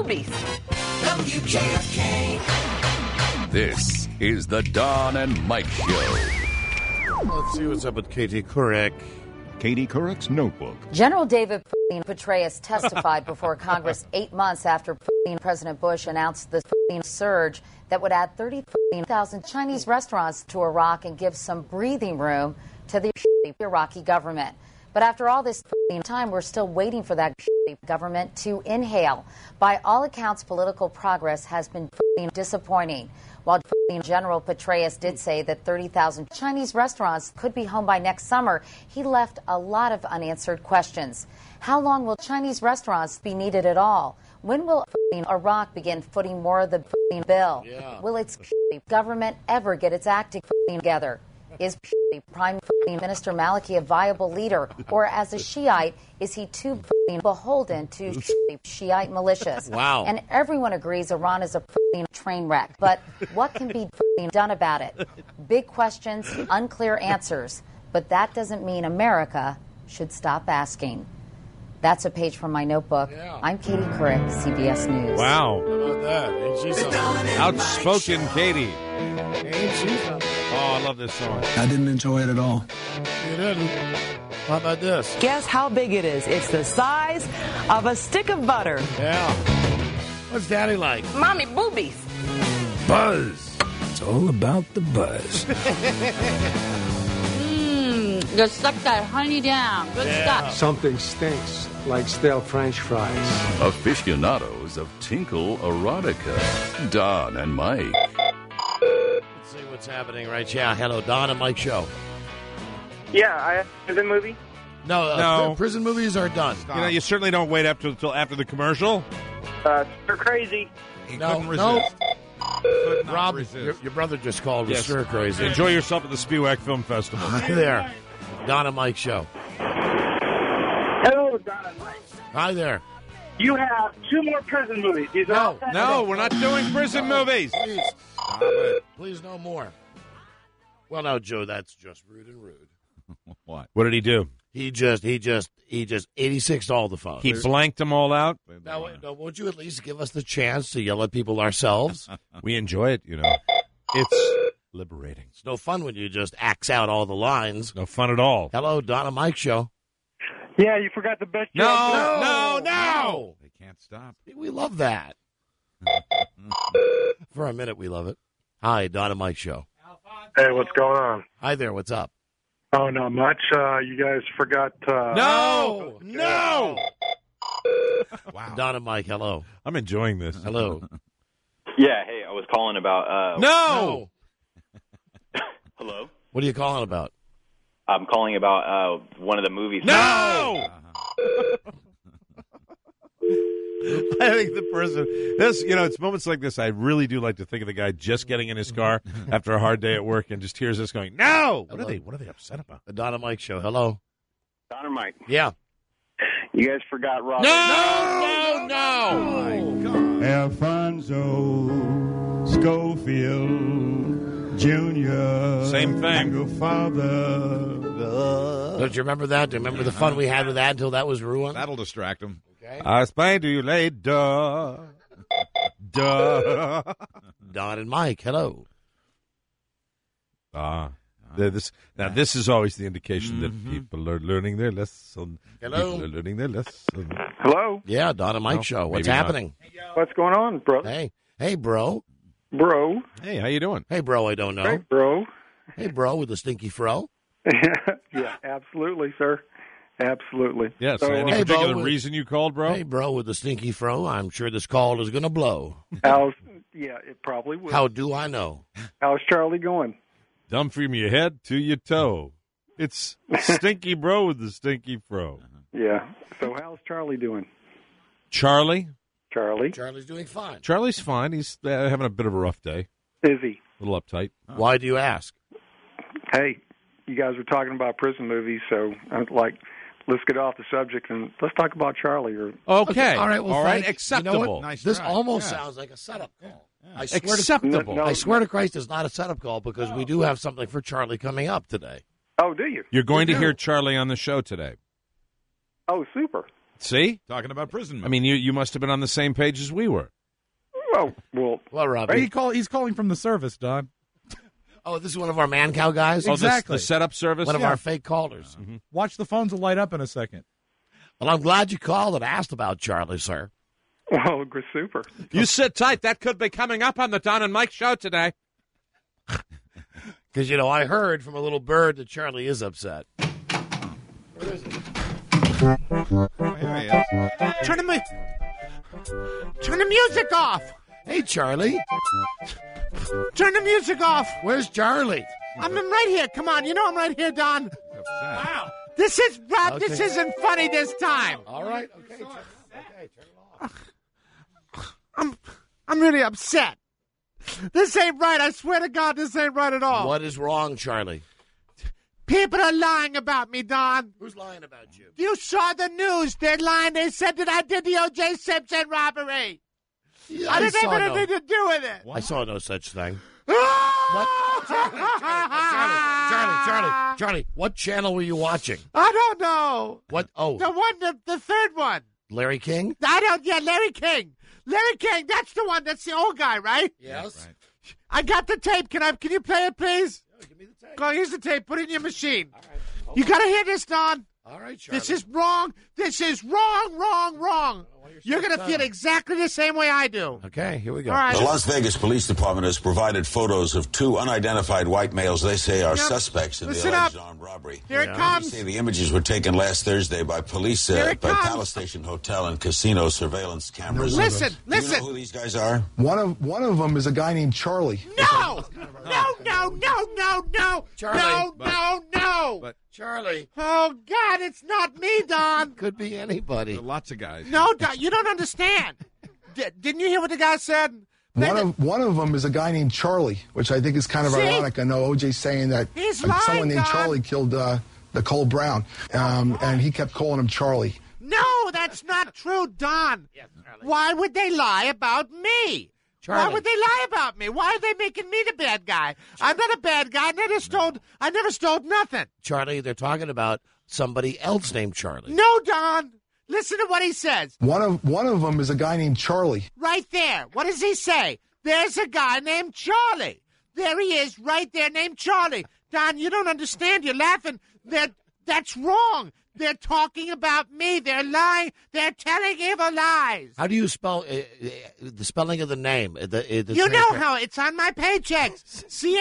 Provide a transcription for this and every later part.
boobies. WKRK. This is the Don and Mike Show. Let's see what's up with Katie Couric. Katie Couric's Notebook. General David Petraeus testified before Congress 8 months after President Bush announced the surge that would add 30,000 Chinese restaurants to Iraq and give some breathing room to the Iraqi government. But after all this time, we're still waiting for that government to inhale. By all accounts, political progress has been disappointing. While General Petraeus did say that 30,000 Chinese restaurants could be home by next summer, he left a lot of unanswered questions. How long will Chinese restaurants be needed at all? When will Iraq begin footing more of the bill? Yeah. Will its government ever get its act together? Is Prime Minister Maliki a viable leader? Or as a Shiite, is he too beholden to Shiite militias? Wow. And everyone agrees Iran is a train wreck. But what can be done about it? Big questions, unclear answers. But that doesn't mean America should stop asking. That's a page from my notebook. Yeah. I'm Katie Couric, CBS News. Wow. How about that? Ain't she something? Outspoken Katie. Ain't she something? Oh, I love this song. I didn't enjoy it at all. You didn't? How about this? Guess how big it is? It's the size of a stick of butter. Yeah. What's Daddy like? Mommy, boobies. Buzz. It's all about the buzz. Just suck that honey down. Good stuff. Something stinks, like stale French fries. Aficionados of Tinkle Erotica. Don and Mike. Let's see what's happening right now. Hello, Don and Mike Show. Yeah, prison movie? No. Prison movies are done. You know, you certainly don't wait up until after the commercial. They're crazy. Couldn't resist. Could not Rob, resist. your brother just called us stir crazy. Enjoy yourself at the Spiewak Film Festival. Hi there. Don and Mike Show. Hello, Don and Mike. Hi there. You have 2 more prison movies. These are No, we're not doing prison movies. Please, stop it. Please, no more. Well, now, Joe, that's just rude and rude. What? What did he do? He just 86'd all the phones. He blanked them all out? Now, won't you at least give us the chance to yell at people ourselves? We enjoy it, you know. It's liberating. It's no fun when you just axe out all the lines. No fun at all. Hello, Don and Mike Show. Yeah, you forgot the best job. No. They can't stop. We love that. For a minute, we love it. Hi, Don and Mike Show. Hey, what's going on? Hi there, what's up? Oh, not much. You guys forgot... No! Wow. Don and Mike, hello. I'm enjoying this. Hello. Yeah, hey, I was calling about... No! Hello? What are you calling about? I'm calling about one of the movies. No! I think the person, it's moments like this, I really do like to think of the guy just getting in his car after a hard day at work and just hears this going, no! What are they upset about? The Don and Mike Show, hello. Don and Mike. Yeah. You guys forgot Robert. No! Oh, my God. Alfonso Schofield Jr. Same thing. Your father. Don't you remember that? Do you remember the fun we had with that until that was ruined? That'll distract him. Okay. I'll explain to you later. Duh. Don and Mike, hello. This is always the indication that people are learning their lesson. Hello. People are learning their lesson. Hello? Yeah, Don and Mike Show. What's happening? What's going on, bro? Hey, bro. Bro. Hey, how you doing? Hey, bro, I don't know. Hey, bro. Hey, bro, with the stinky fro. Yeah, absolutely, sir. Absolutely. Yes. So, any particular reason you called, bro? Hey, bro, with the stinky fro, I'm sure this call is going to blow. Yeah, it probably will. How do I know? How's Charlie going? Dumb from your head to your toe. It's Stinky Bro with the stinky fro. Yeah. So how's Charlie doing? Charlie? Charlie's doing fine. Charlie's fine. He's having a bit of a rough day. Is he? A little uptight. Why do you ask? Hey, you guys were talking about prison movies, so I'm like, let's get off the subject and let's talk about Charlie. Okay. All right. Well, all right. Frank, Acceptable. You know nice this try. almost sounds like a setup call. Yeah. Acceptable. I swear to Christ, it's not a setup call because we do have something for Charlie coming up today. Oh, do you? You're going to hear Charlie on the show today. Oh, super. See? Talking about prison movies. I mean, you must have been on the same page as we were. Well, Robbie. He's calling from the service, Don. Oh, this is one of our man cow guys? Exactly. The setup service? One of our fake callers. Mm-hmm. Watch the phones will light up in a second. Well, I'm glad you called and asked about Charlie, sir. Well, super. You sit tight. That could be coming up on the Don and Mike show today. Because, I heard from a little bird that Charlie is upset. Where is he? Oh, here he is. Turn the music off. Hey, Charlie. Turn the music off. Where's Charlie? I'm right here. Come on. I'm right here, Don. Wow. This is Rob. Okay. This isn't funny this time. All right. Okay. Turn it off. I'm really upset. This ain't right. I swear to God, this ain't right at all. What is wrong, Charlie? People are lying about me, Don. Who's lying about you? You saw the news. They're lying. They said that I did the O.J. Simpson robbery. Yeah, I didn't have anything to do with it. I saw no such thing. What? Charlie, what channel were you watching? I don't know. What? Oh. The third one. Larry King? Larry King. Larry King, that's the one. That's the old guy, right? Yes. Right. I got the tape. Can you play it, please? Yeah, give me the tape. Go, here's the tape. Put it in your machine. All right. You got to hear this, Don. All right, Charlie. This is wrong. This is wrong. You're going to feel exactly the same way I do. Okay, here we go. All right. The Las Vegas Police Department has provided photos of two unidentified white males they say are suspects in the alleged armed robbery. Here it comes. They say the images were taken last Thursday by police at Palace Station Hotel and casino surveillance cameras. Listen. Do you know who these guys are? One of them is a guy named Charlie. No. Charlie. No. But Charlie. Oh, God, it's not me, Don. Could be anybody. there are lots of guys. No, Don, you don't understand. Didn't you hear what the guy said? One of them is a guy named Charlie, which I think is kind of ironic. I know O.J.'s saying that someone named Charlie killed Nicole Brown, and he kept calling him Charlie. No, that's not true, Don. Yes, Why would they lie about me? Charlie. Why would they lie about me? Why are they making me the bad guy? I'm not a bad guy. I never stole nothing. Charlie, they're talking about somebody else named Charlie. No, Don. Listen to what he says. One of them is a guy named Charlie. Right there. What does he say? There's a guy named Charlie. There he is, right there, named Charlie. Don, you don't understand. You're laughing. That's wrong. They're talking about me. They're lying. They're telling evil lies. How do you spell the spelling of the name? You know how it's on my paychecks.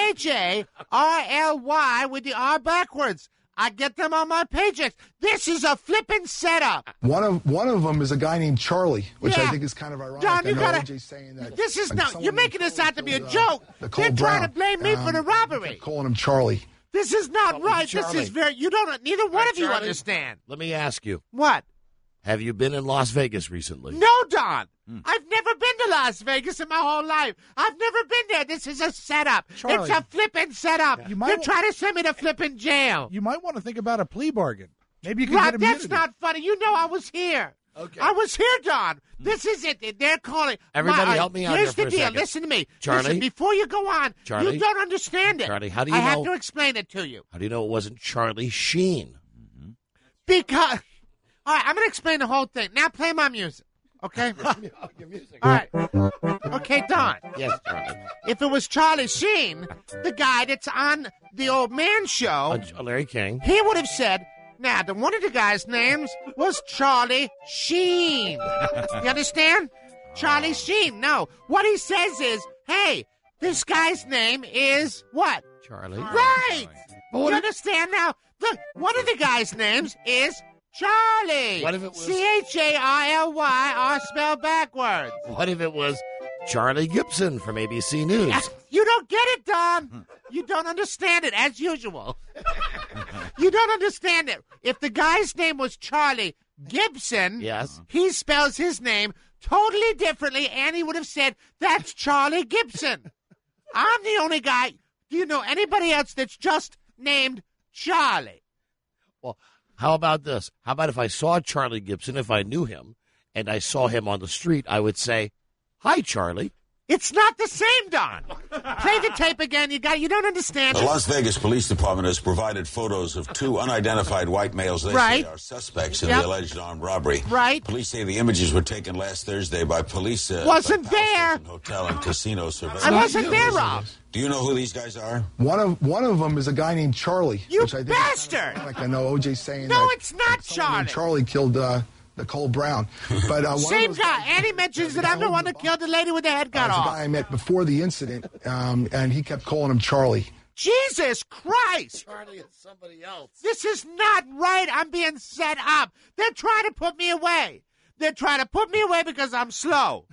Charly with the R backwards. I get them on my paychecks. This is a flippin' setup. One of them is a guy named Charlie, which I think is kind of ironic. Don, I know O.J.'s saying that. This is not. You're making this out to be a joke. They're trying to blame me for the robbery. Calling him Charlie. This is not right. Charlie. This is very. You don't. Neither one of you Charlie, understand. Let me ask you. What? Have you been in Las Vegas recently? No, Don. I've never been to Las Vegas in my whole life. I've never been there. This is a setup. Charlie. It's a flippin' setup. Yeah. They're trying to send me to flippin' jail. You might want to think about a plea bargain. Maybe you can Rob, get immunity. that's not funny. You know I was here. Okay. I was here, Don. This is it. They're calling. Everybody help me out Here's here for the a deal. second. Listen to me. Charlie? Listen, before you go on, Charlie? you don't understand it. Charlie, how do you I know? have to explain it to you. How do you know it wasn't Charlie Sheen? Because... All right, I'm going to explain the whole thing. Now play my music, okay? Your music. All right. Okay, Don. Yes, Charlie. If it was Charlie Sheen, the guy that's on the Old Man Show, Larry King. he would have said, now, one of the guys' names was Charlie Sheen. You understand? Charlie Sheen. No. What he says is, hey, this guy's name is what? Charlie. Right. You understand now? Look, one of the guys' names is Charlie. What if it was Charly, all spelled backwards? What if it was Charlie Gibson from ABC News? You don't get it, Don. You don't understand it, as usual. You don't understand it. If the guy's name was Charlie Gibson, yes, he spells his name totally differently, and he would have said, that's Charlie Gibson. I'm the only guy. Do you know anybody else that's just named Charlie? Well, how about this? How about if I saw Charlie Gibson, if I knew him, and I saw him on the street, I would say, hi, Charlie. It's not the same, Don. Play the tape again. You don't understand. The Las Vegas Police Department has provided photos of two unidentified white males they say are suspects in the alleged armed robbery. Right. Police say the images were taken last Thursday by police. Wasn't there. Hotel and casino surveillance. I wasn't there, Rob. Do you know who these guys are? One of them is a guy named Charlie. You which I think bastard! Like I know OJ saying no, that it's not Charlie. Charlie killed Nicole Brown. But same guy. And he mentions that I'm the one that killed the lady with the head cut off. The guy I met before the incident, and he kept calling him Charlie. Jesus Christ! Charlie is somebody else. This is not right. I'm being set up. They're trying to put me away. They're trying to put me away because I'm slow.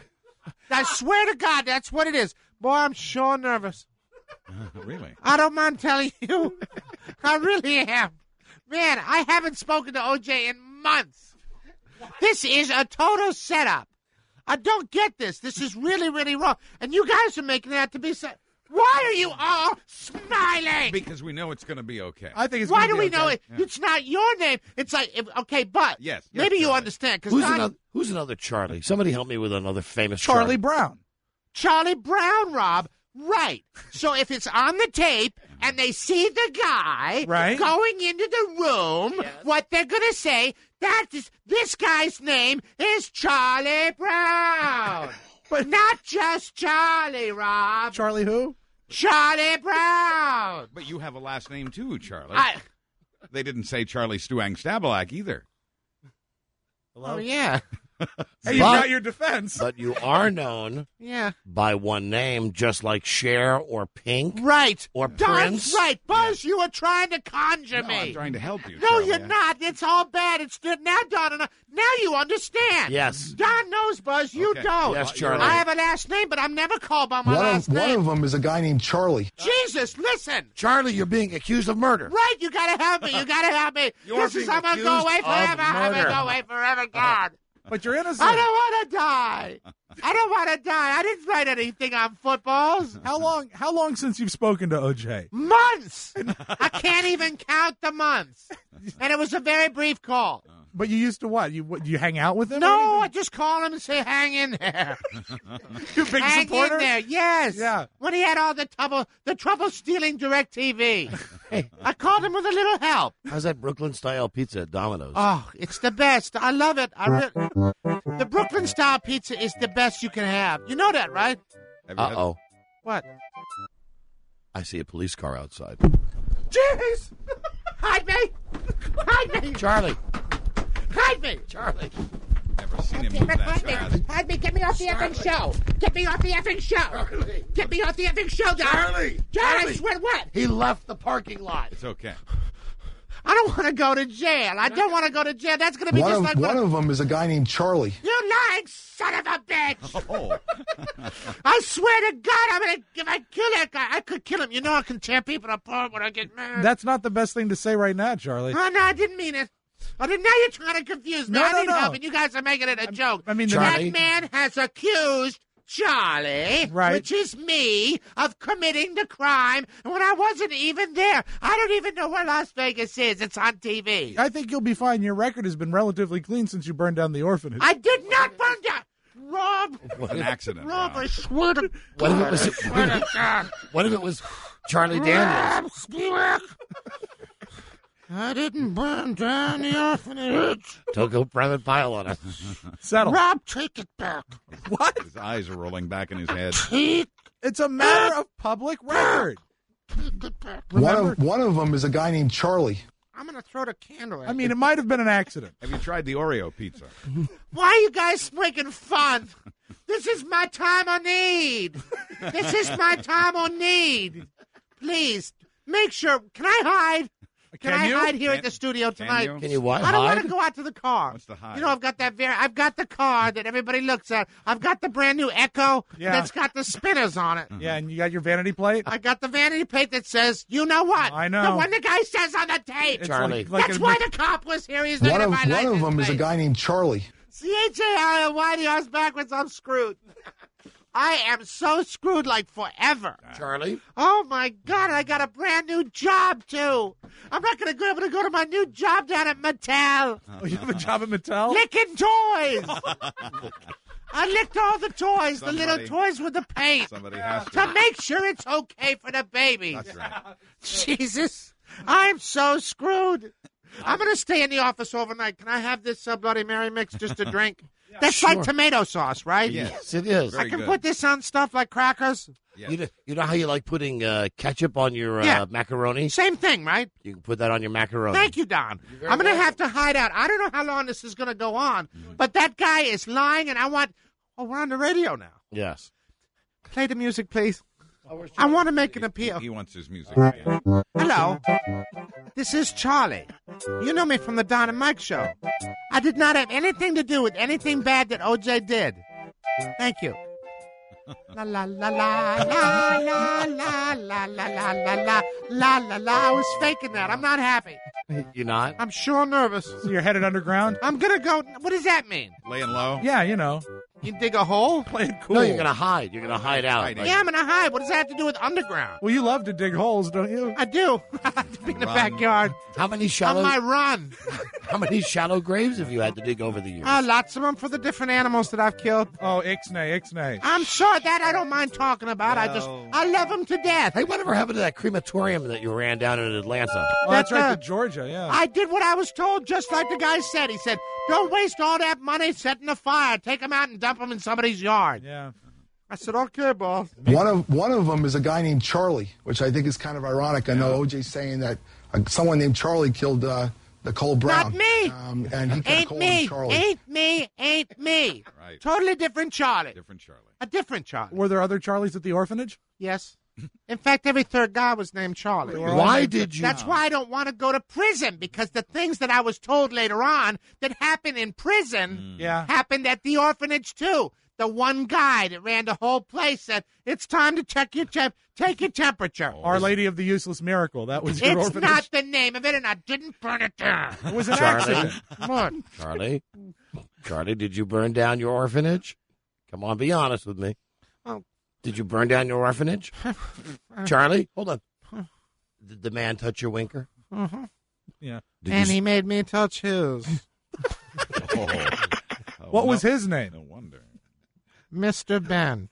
I swear to God, that's what it is. Boy, I'm sure nervous. Really? I don't mind telling you. I really am. Man, I haven't spoken to OJ in months. This is a total setup. I don't get this. This is really, really wrong. And you guys are making it out to be so. Why are you all smiling? Because we know it's going to be okay. I think it's. Why do we know it? Yeah. It's not your name. It's like okay, but yes, maybe you understand. Who's another Charlie? Somebody help me with another famous Charlie Brown. Charlie Brown, Rob. Right. So if it's on the tape and they see the guy going into the room, what they're going to say, this guy's name is Charlie Brown. But not just Charlie, Rob. Charlie who? Charlie Brown. But you have a last name too, Charlie. They didn't say Charlie Stuang Stabalak either. Hello? Oh, yeah. Hey, you got your defense. But you are known by one name, just like Cher or Pink. Right. Or Prince. That's right. Buzz, you were trying to conjure me. I'm trying to help you. No, Charlie. you're not. It's all bad. It's good. Now, Don, now you understand. Yes. Don knows, Buzz. You don't. Yes, Charlie. I have a last name, but I'm never called by my last name. One of them is a guy named Charlie. Jesus, listen. Charlie, you're being accused of murder. Right. You got to help me. You got to help me. I'm going to go away forever. I'm going to go away forever, God. But you're innocent. I don't want to die. I don't want to die. I didn't write anything on footballs. How long since you've spoken to OJ? Months. I can't even count the months. And it was a very brief call. But you used to what? You hang out with him? No, I just call him and say, hang in there. You big hang supporter? in there, yes. Yeah. When he had all the trouble stealing DirecTV. Hey, I called him with a little help. How's that Brooklyn-style pizza at Domino's? Oh, it's the best. I love it. The Brooklyn-style pizza is the best you can have. You know that, right? Uh-oh. What? I see a police car outside. Jeez! Hide me! Hide me! Charlie! Hide me! Charlie! Never seen him move that fast. Hide me! Get me off the effing show! Get me off the effing show! Charlie. Get me off the effing show, Charlie! Charlie! What? He left the parking lot. It's okay. I don't want to go to jail. I don't want to go to jail. That's going to be one of them is a guy named Charlie. You lying son of a bitch! Oh. I swear to God, if I kill that guy, I could kill him. You know I can tear people apart when I get mad. That's not the best thing to say right now, Charlie. Oh, no, I didn't mean it. Oh, now you're trying to confuse me. I need help, and you guys are making it a joke. I mean, that man has accused Charlie, which is me, of committing the crime when I wasn't even there. I don't even know where Las Vegas is. It's on TV. I think you'll be fine. Your record has been relatively clean since you burned down the orphanage. I did not burn down. Rob. What an accident. Rob, I swear to God. What if it was Charlie Daniels? I didn't burn down the orphanage. Don't go private pile on us. Settle. Rob, take it back. What? His eyes are rolling back in his head. It's a matter of public record. Take it back. One of them is a guy named Charlie. I'm going to throw the candle at I mean, it might have been an accident. Have you tried the Oreo pizza? Why are you guys making fun? This is my time of need. This is my time of need. Please, make sure. Can I hide? Can I hide here at the studio tonight? Can you what? I don't want to go out to the car. What's the hide? You know, I've got the car that everybody looks at. I've got the brand new Echo that's got the spinners on it. Yeah, and you got your vanity plate? I got the vanity plate that says, you know what? I know. The one the guy says on the tape. Charlie. That's why the cop was here. He's looking at my license One of them is a plate. guy named Charlie. C-H-A-R-L-Y, the R's backwards, I'm screwed. I am so screwed like forever. Charlie? Oh, my God, I got a brand new job, too. I'm not going to be able to go to my new job down at Mattel. Oh, you have a job at Mattel? Licking toys. I licked all the toys, the Somebody- little toys with the paint, Somebody has to make sure it's okay for the babies. That's right. Jesus, I'm so screwed. I'm going to stay in the office overnight. Can I have this Bloody Mary mix just to drink? That's Sure. like tomato sauce, right? Yes, it is. I can put this on stuff like crackers. You know how you like putting ketchup on your macaroni? Same thing, right? You can put that on your macaroni. Thank you, Don. I'm going to have to hide out. I don't know how long this is going to go on, but that guy is lying, and I want... Oh, we're on the radio now. Yes. Play the music, please. I want to make an appeal. He wants his music again. Hello. This is Charlie. You know me from the Don and Mike show. I did not have anything to do with anything bad that OJ did. Thank you. La la la la la la la la la la la la la la. I was faking that. I'm not happy. You're not? I'm sure nervous. So you're headed underground? I'm gonna go. What does that mean? Laying low? Yeah, you know. You dig a hole? Play it cool. No, you're gonna hide. You're gonna hide out. Yeah, I'm gonna hide. What does that have to do with underground? Well, you love to dig holes, don't you? I do. I like to be in the backyard. How many shallow? On my run. How many shallow graves have you had to dig over the years? Lots of them for the different animals that I've killed. Oh, ixnay. I'm sure that I don't mind talking about. I love them to death. Hey, whatever happened to that crematorium that you ran down in Atlanta? Oh, that's right, to Georgia, yeah. I did what I was told, just like the guy said. He said, don't waste all that money setting a fire. Take them out and dump them in somebody's yard. Yeah. I said, okay, boss. One of them is a guy named Charlie, which I think is kind of ironic. I know OJ's saying that someone named Charlie killed Nicole Brown. Not me. And he kept calling him Charlie. Ain't me. Right. Totally different Charlie. Different Charlie. A different Charlie. Were there other Charlies at the orphanage? Yes. In fact, every third guy was named Charlie. Why did you? That's why I don't want to go to prison, because the things that I was told later on that happened in prison happened at the orphanage too. The one guy that ran the whole place said, it's time to take your temperature. Our Lady of the Useless Miracle. That was your It's orphanage? not the name of it, and I didn't burn it down. It was an Charlie. accident. What? Charlie, did you burn down your orphanage? Come on, be honest with me. Oh. Did you burn down your orphanage? Charlie, hold on. Did the man touch your winker? Mm-hmm. Yeah. And he made me touch his. What was his name? No wonder. Mr. Ben.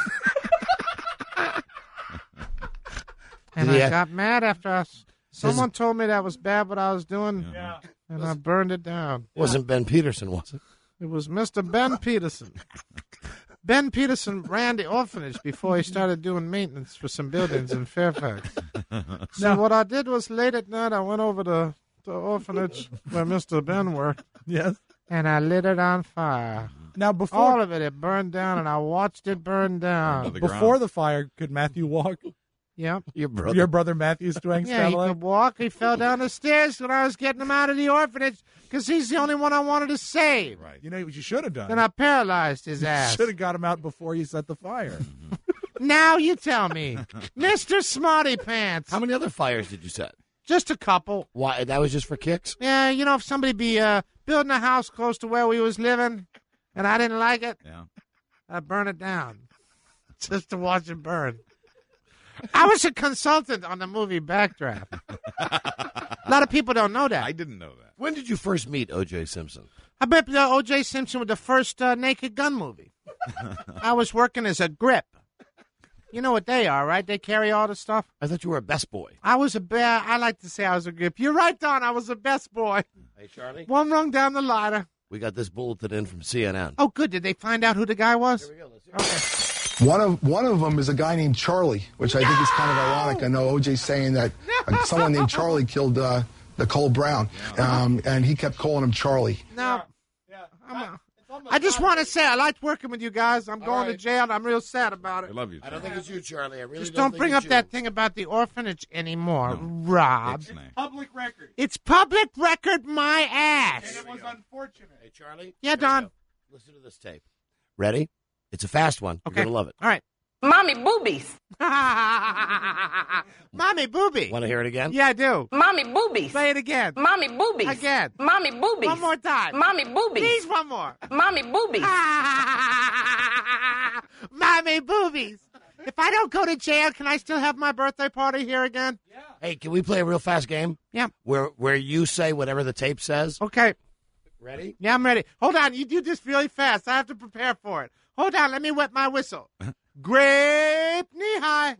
And I got mad after us. Someone told me that was bad what I was doing, and I burned it down. It wasn't Ben Peterson, was it? It was Mr. Ben Peterson. Ben Peterson ran the orphanage before he started doing maintenance for some buildings in Fairfax. So what I did was late at night I went over to the orphanage where Mr. Ben worked. Yes. And I lit it on fire. Now, before all of it burned down, and I watched it burn down. Before the fire, could Matthew walk? Yep. Your brother Matthew Stewang Yeah, he could walk. He fell down the stairs when I was getting him out of the orphanage because he's the only one I wanted to save. Right. You know what you should have done? Then I paralyzed his ass. Should have got him out before you set the fire. Now you tell me. Mr. Smarty Pants. How many other fires did you set? Just a couple. Why? That was just for kicks? Yeah, you know, if somebody be building a house close to where we was living and I didn't like it, I'd burn it down just to watch it burn. I was a consultant on the movie Backdraft. A lot of people don't know that. I didn't know that. When did you first meet O.J. Simpson? I bet O.J. Simpson was the first Naked Gun movie. I was working as a grip. You know what they are, right? They carry all the stuff. I thought you were a best boy. I was I like to say I was a grip. You're right, Don. I was the best boy. Hey, Charlie. One rung down the ladder. We got this bulletin in from CNN. Oh, good. Did they find out who the guy was? Here we go. Let's hear Okay. One of them is a guy named Charlie, which I think is kind of ironic. I know OJ's saying that someone named Charlie killed Nicole Brown, and he kept calling him Charlie. No. I just want to say I liked working with you guys. I'm going to jail. I'm real sad about it. I love you, Charlie. I don't think it's you, Charlie. I really just don't bring up that thing about the orphanage anymore, Rob. It's public record. It's public record, my ass. And it was unfortunate. Hey, Charlie. Yeah, Don. Listen to this tape. Ready? It's a fast one. Okay. You're going to love it. All right. Mommy boobies. Mommy booby. Want to hear it again? Yeah, I do. Mommy boobies. Play it again. Mommy boobies. Again. Mommy boobies. One more time. Mommy boobies. Please, one more. Mommy boobies. Mommy boobies. If I don't go to jail, can I still have my birthday party here again? Hey, can we play a real fast game? Yeah. Where you say whatever the tape says? Okay. Ready? Yeah, I'm ready. Hold on. You do this really fast. I have to prepare for it. Hold on. Let me wet my whistle. Grape knee-high.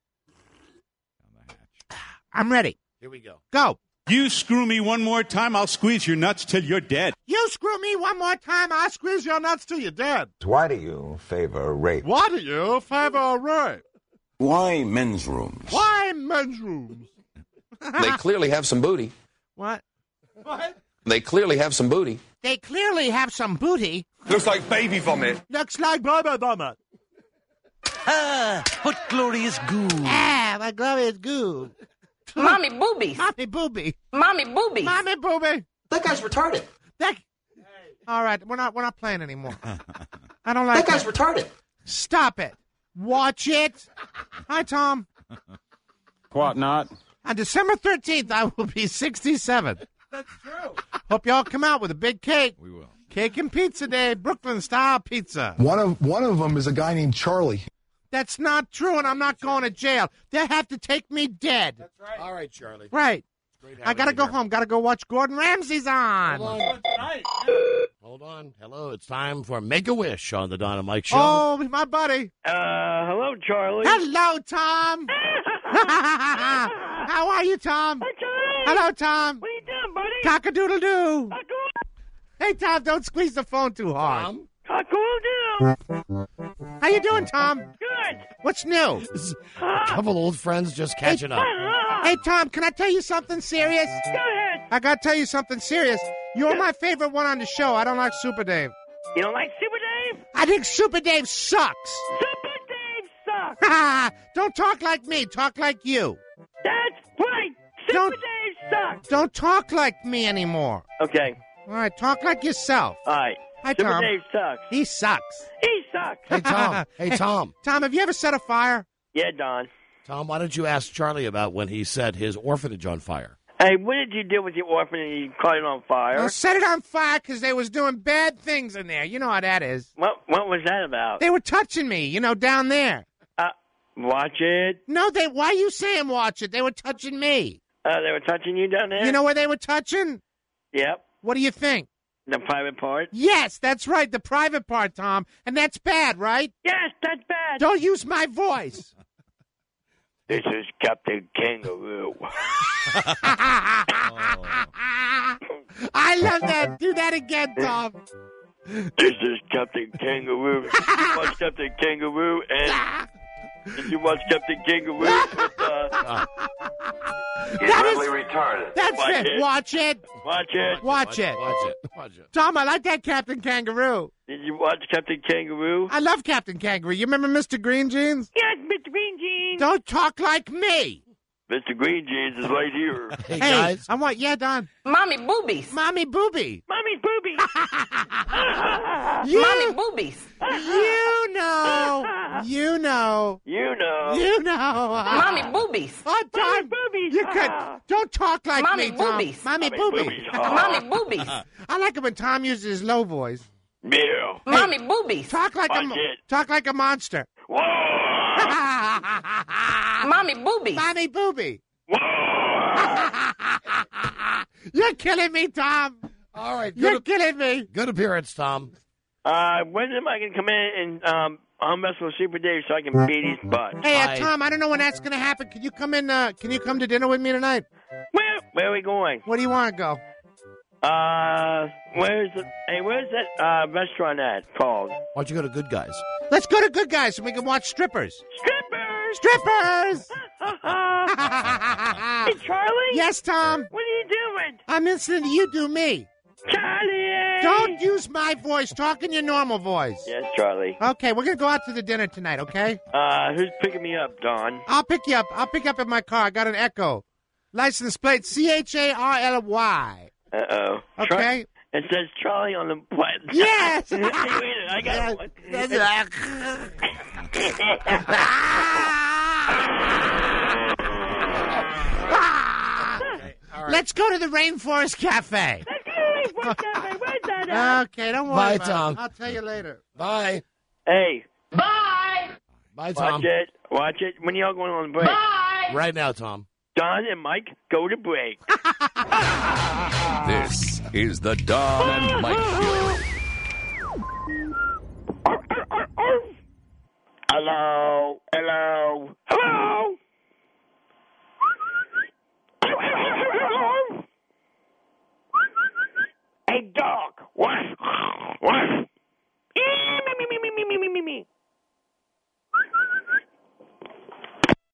I'm ready. Here we go. Go. You screw me one more time, I'll squeeze your nuts till you're dead. You screw me one more time, I'll squeeze your nuts till you're dead. Why do you favor rape? Why do you favor rape? Why men's rooms? Why men's rooms? They clearly have some booty. What? What? They clearly have some booty. They clearly have some booty. Looks like baby vomit. Looks like baby vomit. Ah, what glorious goo. Ah, what glorious goo. Mommy boobies. Mommy booby. Mommy boobies. Mommy booby. That guy's retarded. All right, we're not playing anymore. I don't like that. Guy's retarded. Stop it. Watch it. Hi, Tom. What not? On December 13th, I will be 67. That's true. Hope y'all come out with a big cake. We will. Cake and pizza day, Brooklyn style pizza. One of them is a guy named Charlie. That's not true, and I'm not going to jail. They have to take me dead. That's right. All right, Charlie. Right. I got to go home. Got to go watch Gordon Ramsay's on. Hold on. Hello. It's time for Make-A-Wish on the Don and Mike Show. Oh, my buddy. Hello, Charlie. Hello, Tom. How are you, Tom? Hi, Charlie. Hello, Tom. What are you doing, buddy? Cock-a-doodle-doo. Hey, Tom, don't squeeze the phone too hard. Tom? Cock-a-doodle-doo. How you doing, Tom? Good. What's new? A couple old friends just catching up. Hey, Tom, can I tell you something serious? Go ahead. I got to tell you something serious. You're my favorite one on the show. I don't like Super Dave. You don't like Super Dave? I think Super Dave sucks. Super Dave sucks. Don't talk like me. Talk like you. That's right. Super Dave sucks. Don't talk like me anymore. Okay. All right, talk like yourself. All right. Hi, Super Tom. Dave sucks. He sucks. He sucks. Hey, Tom. Hey, Tom. Tom, have you ever set a fire? Yeah, Don. Tom, why don't you ask Charlie about when he set his orphanage on fire? Hey, what did you do with your orphanage? You caught it on fire? I set it on fire because they was doing bad things in there. You know how that is. What was that about? They were touching me, down there. Watch it. No, why are you saying watch it? They were touching me. They were touching you down there? You know where they were touching? Yep. What do you think? The private part? Yes, that's right, the private part, Tom. And that's bad, right? Yes, that's bad. Don't use my voice. This is Captain Kangaroo. I love that. Do that again, Tom. This is Captain Kangaroo. Did you watch Captain Kangaroo? And did you watch Captain Kangaroo? He's really retarded. That's Watch it. it. Watch it. Watch it. Watch it. Watch it. Tom, I like that Captain Kangaroo. Did you watch Captain Kangaroo? I love Captain Kangaroo. You remember Mr. Green Jeans? Yes, Mr. Green Jeans. Don't talk like me. Mr. Green Jeans is right here. Hey, guys. I want, Don. Mommy boobies. Mommy booby. Mommy's boobies. Mommy boobies. You know. You know. Mommy boobies. Oh, Tom, boobies. you could. Don't talk like Mommy me, Tom. boobies. Mommy boobies. Mommy boobies. I like it when Tom uses his low voice. Yeah. Mommy boobies. Talk like a monster. Whoa. Mommy boobies. Mommy booby. Whoa. You're killing me, Tom. All right. You're killing me. Good appearance, Tom. When am I going to come in and I'll mess with Super Dave so I can beat his butt? Hey, Tom, I don't know when that's going to happen. Can you come in? Can you come to dinner with me tonight? Where are we going? Where do you want to go? Where's that restaurant at called? Why don't you go to Good Guys? Let's go to Good Guys so we can watch strippers. Strippers! Hey, Charlie? Yes, Tom? What are you doing? I'm listening to you do me. Charlie! Don't use my voice. Talk in your normal voice. Yes, Charlie. Okay, we're going to go out to the dinner tonight, okay? Who's picking me up, Don? I'll pick you up. I'll pick you up in my car. I got an Echo. License plate CHARLY. Uh-oh. Okay. It says Charlie on the button. Yes! Wait a minute, I got one. Let's go to the Rainforest Cafe. Let's go to the Rainforest Cafe. Where's that at? Okay, don't worry Bye, about Tom. it. I'll tell you later. Bye. Hey. Bye. Bye, Tom. Watch it. When y'all going on the break? Bye. Right now, Tom. Don and Mike go to break. This is the Don and Mike Show. Hello. Hello. Hello. Hey, dog. What?